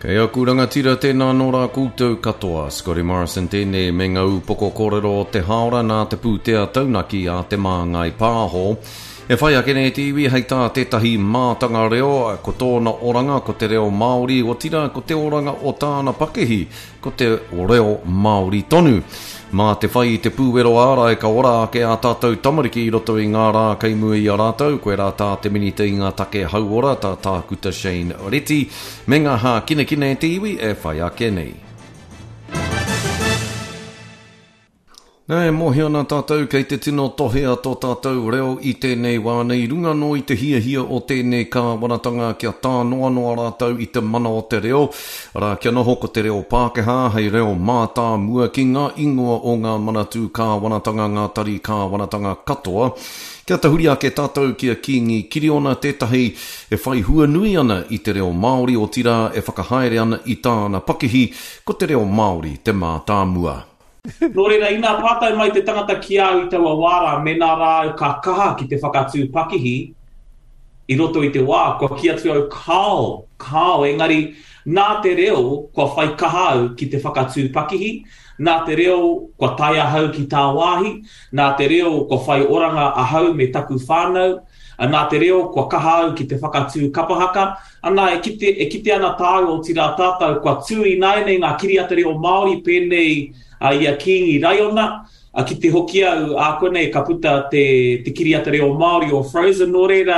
Kei aku rangatira tēnā nō rā koutou katoa, Scotty Morrison tēnei me ngau poko kōrero o te haora nā te pūtea taunaki a te māngai pāho. E whai ake nei te iwi hei tā tētahi mātanga reo, ko tōna oranga, ko te reo Māori, o tira ko te oranga o tāna pakehi, ko te reo Māori tonu. Mā te whai te pūwero ārai ka ora ake a tātou tamariki I roto I ngā rā kaimua I a rātou, koe rā tā te minita I ngā take hauora, tā tākuta Shane Reti, me ngā hā kine te iwi e whai ake nei. Nei, mohi ana tātou kei te tino tohea tō tātou reo I tēnei wānei runga no I te hia o tēnei kāwanatanga kia tā noa rātou I te mana o te reo. Ara kia noho ko te reo Pākehā, hei reo mātā mua ki ngā ingoa o ngā manatū kāwanatanga, ngā tari kāwanatanga katoa. Kia tahuri ake tātou kia kingi kiriona tētahi e whai hua nui ana I te reo Māori o tira e whakahaere ana I tāna pakihi ko te reo Māori te mātā mua. Nō reira, ina pātai mai te tangata ki au I taua wāra, me nā rā ka kaha ki te whakatū pakihi, I roto I te wā, kua ki atu au kāo, engari, nā te reo, kua whai kaha au ki te whakatū pakihi, nā te reo, kua tai ahau ki tā wāhi, nā te reo, kua whai oranga ahau me taku whānau, nā te reo, kua kaha au ki te whakatū kapahaka, ana e kite ana tāu o tira tātou, kua tūi nei ngā kiriata reo Māori pēnei, ia kingi raiona, ki te hoki au a konei ka puta te kiriata reo Māori o Frozen nō reira.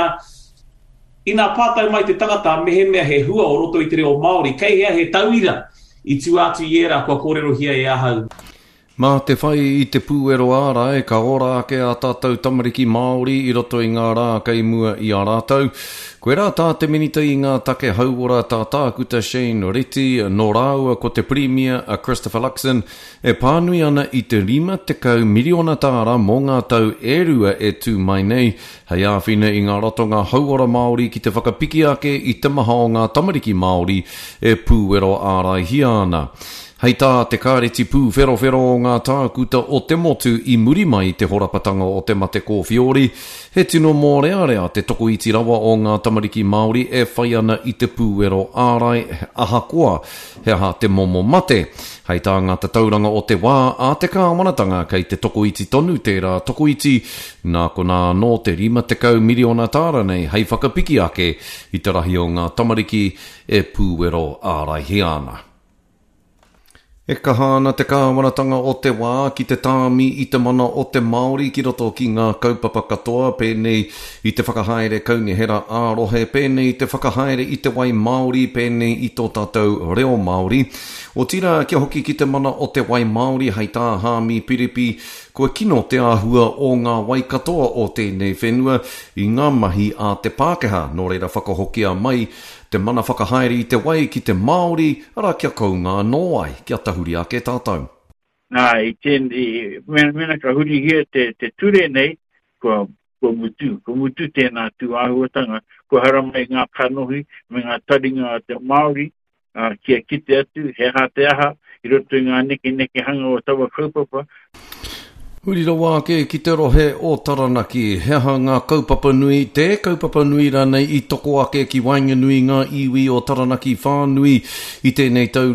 Ina pātau mai te tangata mehemea he hua o roto I te reo Māori, kei hea he tauira I tū atu I era kua kōrero hia e ahau. Mā te whai I te pūero ārai, ka ora ake a tātou tamariki Māori I roto I ngā rā kaimua I a rātou. Koe rā tā te minita I ngā take hauora tā tākuta Shane Reti, nō rāua ko te Premier Christopher Luxon, e pānui ana I te 50 miliona tāra mō ngā tau e rua e tū mai nei, hei āwhina I ngā rotonga hauora Māori ki te whakapiki ake I te maha o ngā tamariki Māori e pūero ārai hia ana. Hei tā te kāreti pū whero o ngā tākuta o te motu I muri mai te horapatanga o te mate kōwhiori, he tino mō rea te toko iti rawa o ngā tamariki Māori e whai ana I te pūero ārai ahakoa, he aha te momo mate. Hei tā ngā tauranga o te wā a te kāwanatanga kei te toko iti tonu tērā toko iti, nā kona no te 50 miliona tāra nei, hei whakapiki ake I te rahi o ngā tamariki e pūero ārai hiana. E kahana te kāwanatanga o te wā ki te tāmi I te mana o te Māori ki roto ki ngā kaupapa katoa, pēnei I te whakahaere kaunihera ārohe, pēnei I te whakahaere I te wai Māori, pēnei I tō tātou reo Māori. O tira kia hoki ki te mana o te wai Māori, hei tā hāmi piripi, koe kino te āhua o ngā wai katoa o tēnei whenua I ngā mahi a te Pākehā, nō reira whakahokia mai, te mana whakahaere I te wai ki te Māori, ara kia kou ngā noai, kia tahuri ake tātou. Nā, I tēnei, mena ka huri hia te ture nei, ko mutu tēnā tū āhuatanga, ko haramai ngā kanohi, me ngā taringa te Māori, kia kite atu, he ha te aha, I roto ngā neke hanga o tawa kaupapa. Huri rawa ke ki te rohe o Taranaki, heha ngā kaupapa nui, te kaupapa nui ranei I toko ake ki wainga nui ngā iwi o Taranaki whānui I tēnei tau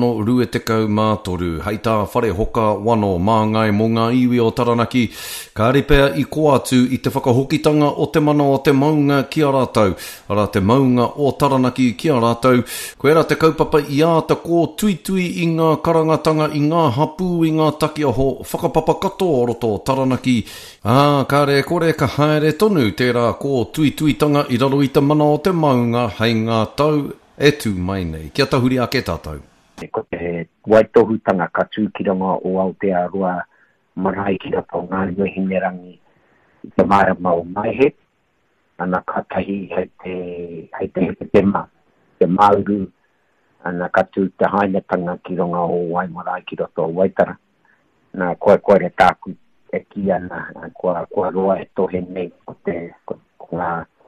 2023. Hei tā whare hoka wano māngai mō ngā iwi o Taranaki, ka repea I ko atu I te whakahokitanga o te mana o te maunga ki a rātou, ara te maunga o Taranaki ki a rātou, koe rā te kaupapa I āta ko tuitui I ngā karangatanga, I ngā hapu, I ngā takiaho, whakapapa katoa roto Taranaki. Kāre kore ka haere tonu tērā ko tuituitanga I raro I te mana o te maunga hei ngā tau e tū mai nei. Kia tahuri ake tātou. Ko te waitohutanga ka tūkiranga o Aotearoa marahi ki rato ngā hinerangi I te marama o Maihe. Ana ka tahi hei te mauru. Ana ka tū te hainatanga ki ronga o Waimarahi ki rato o Waitara. Nā koe re tāku e ki ana, kua roa e tohe nei ko ngā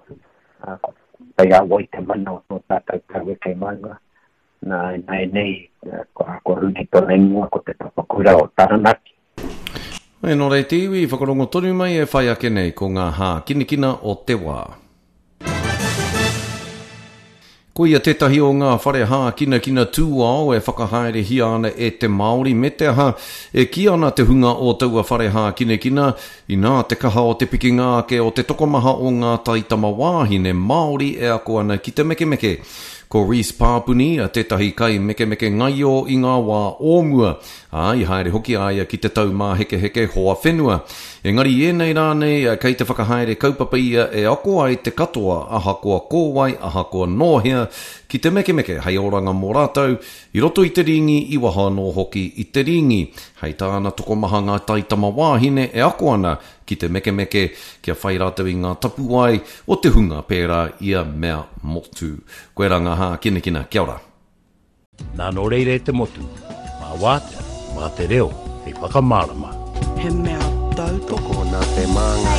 pai awa I te mana o tō tātou tau e kei maunga. Nā e nei, kua runi tōna ingoa ko te tapakura o Taranaki. Nō rei te iwi, whakarongo tonu mai e whai ake nei ko ngā hā kinikina o te wā. Ko ia tetahi o ngā whare hā kina tūa o e whakahaere hi ana e te Māori me te aha e ki ana te hunga o taua whare hā kina i nā te kaha o te pikinga ke o te tokomaha o ngā taitama wāhine Māori e ako ana ki te meke. Ko Reese Pāpuni a tetahi kai meke ngai o i ngā wā ōmua. I haere hoki aia ki te tau mā heke hoa whenua. Engari nei rānei kei te whakahaere kaupapa ia e ako ai te katoa ahakoa kōwai, ahakoa nōhea ki te meke hei oranga mō rātou i roto i te ringi i waha no hoki i te ringi. Hei tāna tokomaha ngā taitama wāhine e ako ana ki te meke kia whai rātou i ngā tapu ai o te hunga pērā ia mea motu. Koe ranga hā kina kia ora. Nā no reire te motu, mā wātea, mā te reo, hei whakamārama. He mea tau toko nā te manga